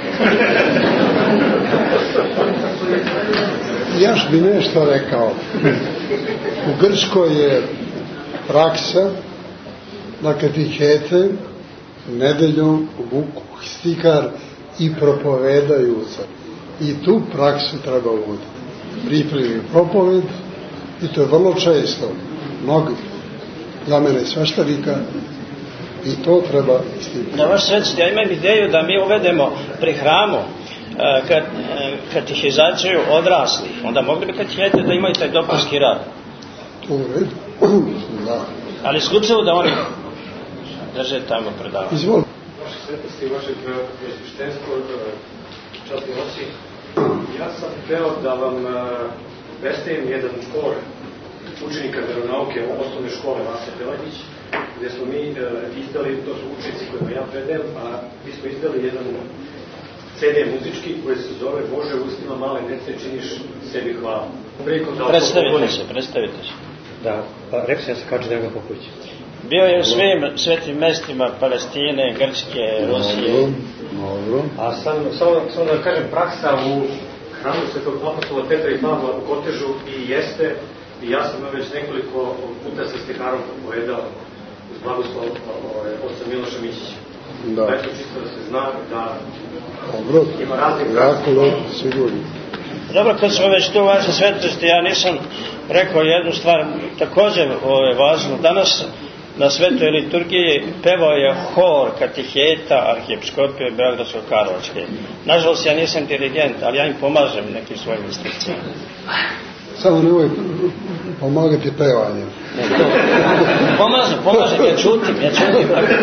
Još bi nešto rekao. U Grčkoj je praksa da katehete nedeljom vuku stikar i propovedaju se. I tu praksu treba uvoditi. Pripremi propoved i to je vrlo često. Mnogi za mene sveštenika i to treba istiniti. Na vaš svetost, ja imam ideju da mi uvedemo pri hramu Kat, katehizaciju odraslih, onda mogli bi katehete da imaju taj dopunski rad. U redu. Da. Ali isključivo da oni drže tamo predavanje. Izvoli. Vaše svetosti i vašeg presveštenstva, časni oci, ja sam hteo da vam predstavim jedan hor učenika veronauke osnovne škole Vase Peladić, gde smo mi izdali, to su učenici kojima ja predajem, a mi smo izdali jedan C D muzički koji se zove Bože ustima male dece činiš sebi hvala. Predstavite se, predstavite se. Da, pa rekao sam ja se kače njega po kući. Bio je u svim svetim mestima Palestine, Grčke, Rusije. Dobro. A sam, samo, samo da kažem, praksa u hramu svetog apostola Petra i Pavla u Kotežu i jeste, i ja sam već nekoliko puta sa stikarom povedao uz blagoslov oca Miloša Mićića. Da. Da je to čisto da se zna da Dobro. Ima raznih jako lepo, sigurno. Dobro, kad smo već tu vaše svetosti, ja nisam rekao jednu stvar, također ovo je važno. Danas na svetoj liturgiji pevao je hor kateheta arhijepiskopije Beogradsko-Karlovačke. Nažalost, ja nisam dirigent, ali ja im pomažem nekim svojim instrukcijama. Samo nemoj pomagati pevanjem. Pomažem, pomažem, ja čutim, ja čutim.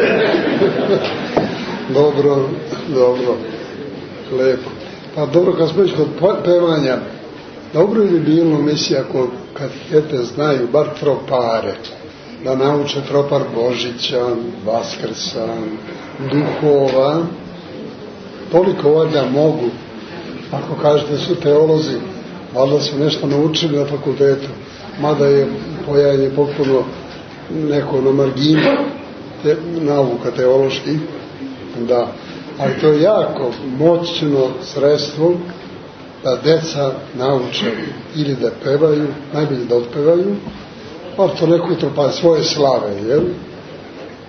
Dobro, dobro, lepo. Pa dobro, kad smo već kod pevanja, dobro bi bilo, misli, ako katehete znaju bar tropare, da nauče tropar Božića, Vaskrsa, duhova, toliko valjda mogu, ako kažete su teolozi, valjda su nešto naučili na fakultetu, mada je pojanje potpuno neko na marginu te, nauka teološki, da, ali to je jako moćno sredstvo da deca nauče ili da pevaju, najbolje da otpevaju, pa to neko tropa svoje slave, jel?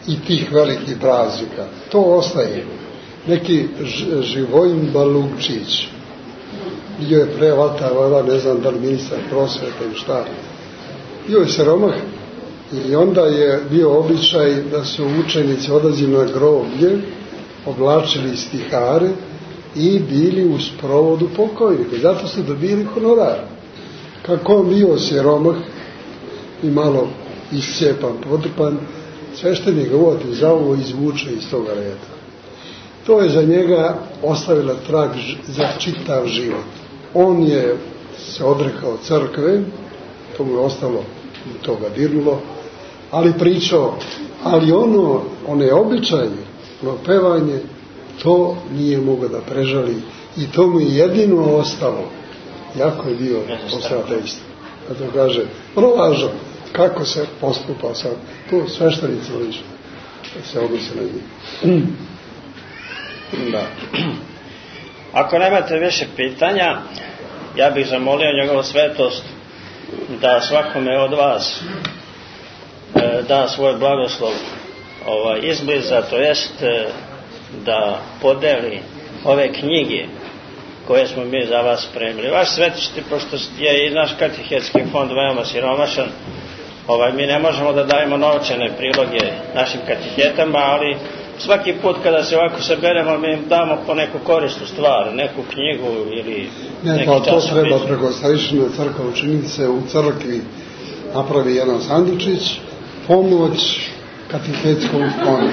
i tih velikih praznika. To ostaje. Neki Živojin Balugčić, bio je pre Valta Vava, ne znam da li ministar prosvete ili šta, bio je siromah i onda je bio običaj da su učenici odlazili na groblje, oblačili stihare i bili u sprovodu pokojnika. Zato su dobili honorar. Kako on bio siromah i malo iscepan, podrpan, sveštenik ga uvati za ovo i izvuče iz toga reda. To je za njega ostavila trag za čitav život. On je se odrekao crkve, to mu je ostalo, to ga dirnulo, ali pričao, ali ono, one običaje, ono pevanje, to nije mogao da prežali i to mu je jedino ostalo. Jako je bio posle ateista. Da to kaže, vrlo važno, kako se postupa sad. To sveštenici lično se odnose na njih. Da. Ako nemate više pitanja, ja bih zamolio njegovu svetost da svakome od vas e, da svoj blagoslov ovaj, izbliza, to jest e, da podeli ove knjige koje smo mi za vas spremili. Vaš svetišti, pošto je i naš katehetski fond veoma siromašan, ovaj, mi ne možemo da dajemo novčane priloge našim katehetama, ali svaki put kada se ovako saberemo, mi im damo po neku korisnu stvar, neku knjigu ili ne, neki pa časopis. To treba preko starešine crkve učiniti se u crkvi napravi jedan sandučić, pomoć katehetskom fondu.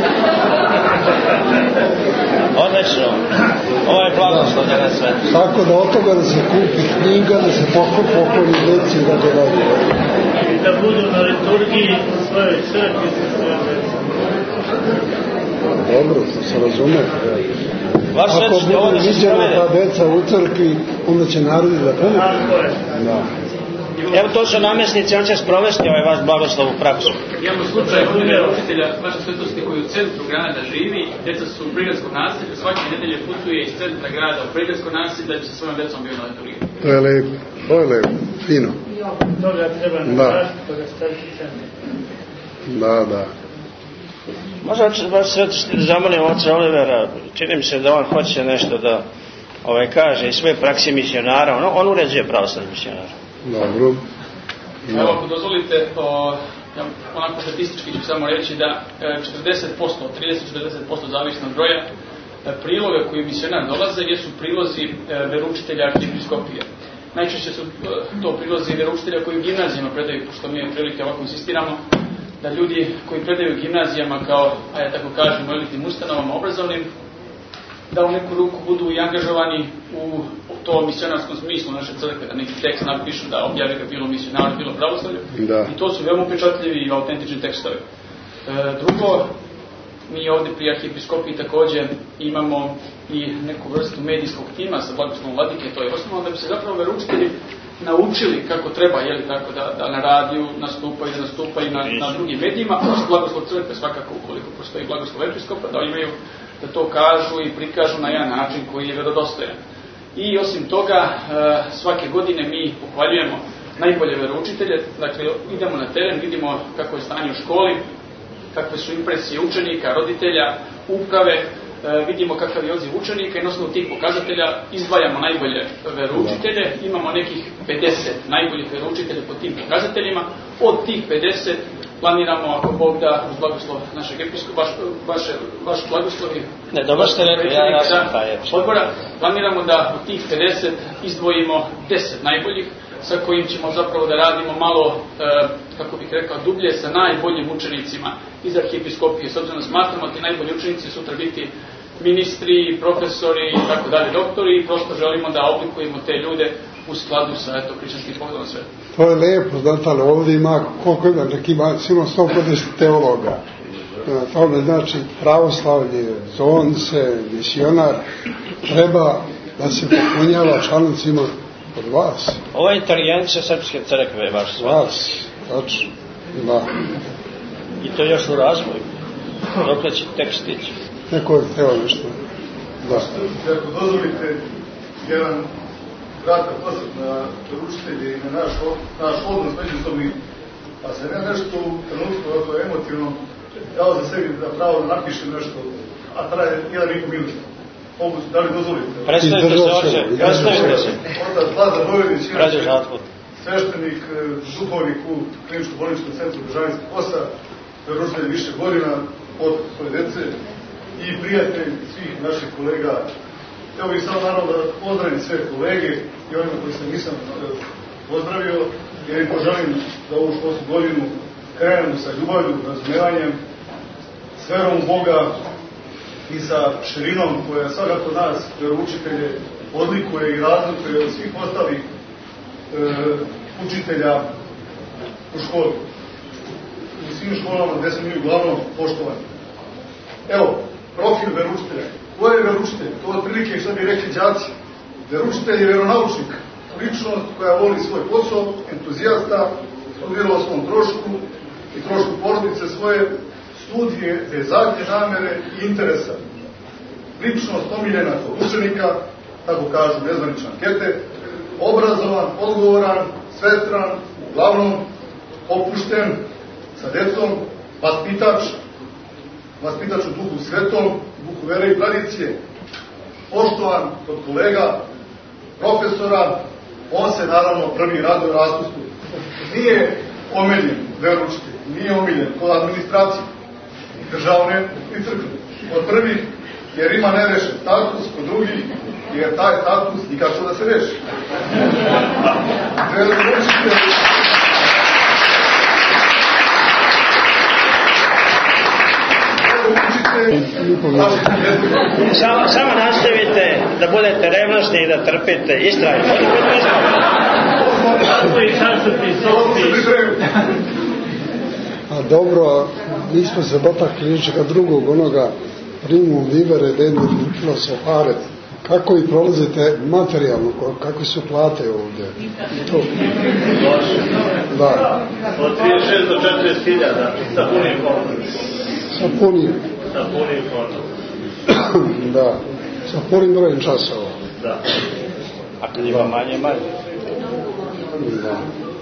Odlično. Ovo je blagoslov da nas sve. Tako da od toga da se kupi knjiga, da se pokloni deci i da ga dalje. Da budu na liturgiji u svojoj crkvi sa svojom decom. Dobro, to se razume. Ako budu viđena ta deca u crkvi, onda će narodi da pomoći. Da. Evo, to su namjesnici, on će sprovesti ovaj vaš blagoslov u praksu. Imamo slučaj primjera učitelja vaše svetosti koji u centru grada živi, djeca su u prigradskom naselju, svake nedelje putuje iz centra grada u prigradsko naselje da bi se svojom djecom bio na liturgiji. To je lepo, to je lepo, fino. Toga treba napraviti, pa ga staviti u centru. Da, da. Možda vaš svetosti da zamolim oca Olivera, čini mi se da on hoće nešto da ovaj, kaže iz svoje praksi misionara, on, on uređuje pravoslavni misionara. Dobro. No. Evo, ako dozvolite, o, ja, onako statistički ću samo reći da četrdeset posto, trideset do četrdeset posto zavisno od broja priloga koji misionar dolaze jesu prilozi veroučitelja arhijepiskopije. Najčešće su to prilozi veroučitelja koji u gimnazijama predaju, pošto mi je prilike ovako insistiramo, da ljudi koji predaju gimnazijama kao, a ja tako kažem, u elitnim ustanovama obrazovnim, da u neku ruku budu i angažovani u to misionarskom smislu naše crkve, da neki tekst napišu, da objave ga bilo misionar, bilo pravoslavlje. I to su veoma upečatljivi i autentični tekstovi. E, drugo, mi ovdje pri arhijepiskopiji također imamo i neku vrstu medijskog tima sa blagoslovom vladike, to je osnovno da bi se zapravo veroučitelji naučili kako treba, jeli tako, da, da na radiju nastupaju, da nastupaju na, na drugim medijima, a blagoslov crkve svakako, ukoliko postoji blagoslov episkopa, da imaju da to kažu i prikažu na jedan način koji je vjerodostojan. I osim toga, svake godine mi pohvaljujemo najbolje veroučitelje, dakle idemo na teren, vidimo kako je stanje u školi, kakve su impresije učenika, roditelja, uprave, vidimo kakav je odziv učenika i na osnovu tih pokazatelja izdvajamo najbolje veroučitelje, imamo nekih pedeset najboljih veroučitelja po tim pokazateljima, od tih pedeset planiramo, ako Bog da, uz blagoslov našeg episkopa, vaš, vaše, vaš blagoslovi, ne, dobro ste rekli, ja, ja sam taj odbora, planiramo da od tih pedeset izdvojimo deset najboljih, sa kojim ćemo zapravo da radimo malo, e, kako bih rekao, dublje sa najboljim učenicima iz arhijepiskopije. S obzirom da smatramo da ti najbolji učenici sutra biti ministri, profesori i tako dalje, doktori, i prosto želimo da oblikujemo te ljude u skladu sa eto hrišćanskim pogledom sveta. To je lijepo, znate, ali ovdje ima, koliko ima, neki ima sigurno sto pedeset teologa. To ne znači pravoslavlje, zonce, misionar, treba da se popunjava članicima od vas. Ovo je inteligencija srpske crkve, vaš svet. Vas, tačno, da. I to još u razvoju. Dokle će tek stići. Neko je htio nešto. Da. Ako dozvolite jedan kratak osvrt na veroučitelje i na naš, naš odnos međusobni, pa se ne nešto u trenutku ovako emotivno dao za sebi da pravo da napišem nešto, a traje jedan i po minut. Mogu, da li dozvolite? Predstavite se, oče, predstavite se. Otac Lazar Bojović, Rađe Žatvor. Sveštenik, duhovnik u kliničko-bolničkom centru Državničkog kosa, veroučitelj više godina, od svoje dece i prijatelj svih naših kolega. Evo bih samo naravno da pozdravim sve kolege i onima koji se nisam pozdravio, jer im poželim da ovu školsku godinu krenemo sa ljubavlju, razumevanjem, s verom u Boga i sa širinom koja svakako nas, veroučitelje, odlikuje i razlikuje od svih ostalih e, učitelja u školi. U svim školama gde smo mi uglavnom poštovani. Evo, profil veroučitelja. Ko je veroučitelj? To otprilike što bi rekli đaci. Veroučitelj je veronaučnik. Ličnost koja voli svoj posao, entuzijasta, studirala o svom trošku i trošku porodice svoje, studije, te zadnje namere i interesa. Ličnost omiljena kod učenika, tako kažu nezvanične ankete, obrazovan, odgovoran, svetran, uglavnom opušten, sa decom, vaspitač, vaspitač u duhu svetom, duhu vere i tradicije, poštovan kod kolega, profesora, on se naravno prvi raduje raspustu. Nije omiljen veroučitelj, nije omiljen kod administracije, državne i crkve. Od prvih, jer ima nerešen status, kod drugih, jer taj status nikako da se reši. Veroučitelj Samo, samo nastavite da budete revnosni i da trpite. Istrajte. A dobro, mi smo se dotakli nečega drugog, onoga primum vivere denu filosofare. Kako i prolazite materijalno, kako su plate ovdje? To. Da. Od trideset šest do četrdeset hiljada sa punim fondom. Sa punim? Sa punim fondom. Da, sa punim brojem časova. Da. A kad ima manje, manje. Da.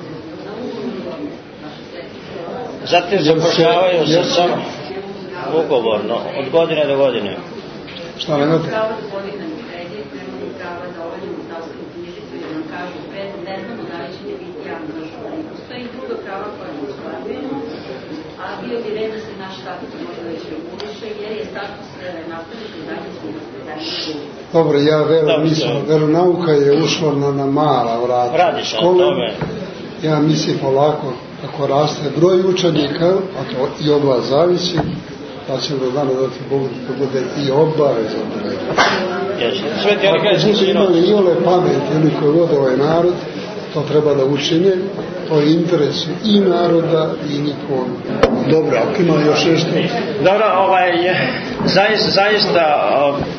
Zatim zapošljavaju se samo ugovorno, od godine do godine. Šta nemate? A bio bi red da se naš status možda već reguliše, jer je status nastavnika zajedničkog. Dobro, ja verujem, mislim, veronauka je ušla na, na mala vrata. Radi se o tome. Ja mislim polako, ako raste broj učenika, a to i od vas zavisi, pa će do dana dati Bog da bude i obaveza. Sveti oni kada budu imali i ole pameti, oni koji vode ovaj narod, to treba da učine, to je interes i naroda i nikom. Dobro, ako ima još nešto? Dobro, ovaj, zaista, zaista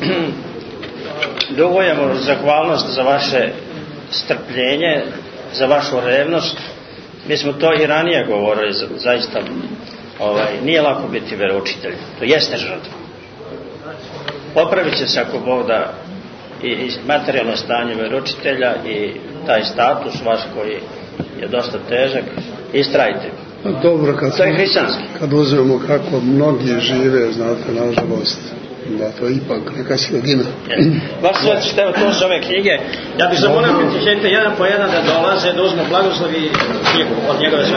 dugujemo zahvalnost za vaše strpljenje, za vašu revnost. Mi smo to i ranije govorili, zaista ovaj, nije lako biti veroučitelj, to jeste žrtva. Popravit će se ako Bog da i, i materijalno stanje veroučitelja i taj status vaš koji je dosta težak, istrajte. Dobro, kad, to je hrišćanski. Kad uzmemo kako mnogi žive, znate, nažalost, da to je ipak neka sredina. Vaš svetište, evo to su ove knjige. Ja bih zamolio kontingente jedan po jedan da dolaze, da uzmu blagoslovi knjigu od njegove svetište.